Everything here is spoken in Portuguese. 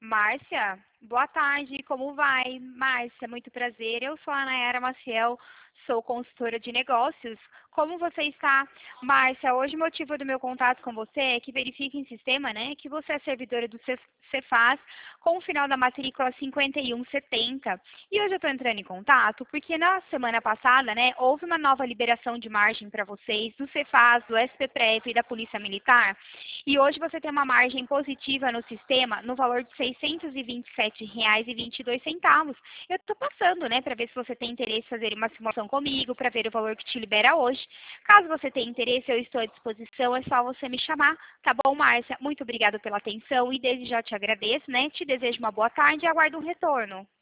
Márcia, boa tarde, como vai? Márcia, muito prazer. Eu sou a Nayara Maciel, sou consultora de negócios. Como você está? Márcia, hoje o motivo do meu contato com você é que verifique em sistema, né, que você é servidora do Cefaz com o final da matrícula 5170. E hoje eu estou entrando em contato porque na semana passada, né, houve uma nova liberação de margem para vocês do Cefaz, do SPPREV e da Polícia Militar. E hoje você tem uma margem positiva no sistema no valor de R$ 627,22. Eu estou passando, né, para ver se você tem interesse em fazer uma simulação comigo, para ver o valor que te libera hoje. Caso você tenha interesse, eu estou à disposição, é só você me chamar. Tá bom, Márcia? Muito obrigada pela atenção e desde já te agradeço, né? Te desejo uma boa tarde e aguardo um retorno.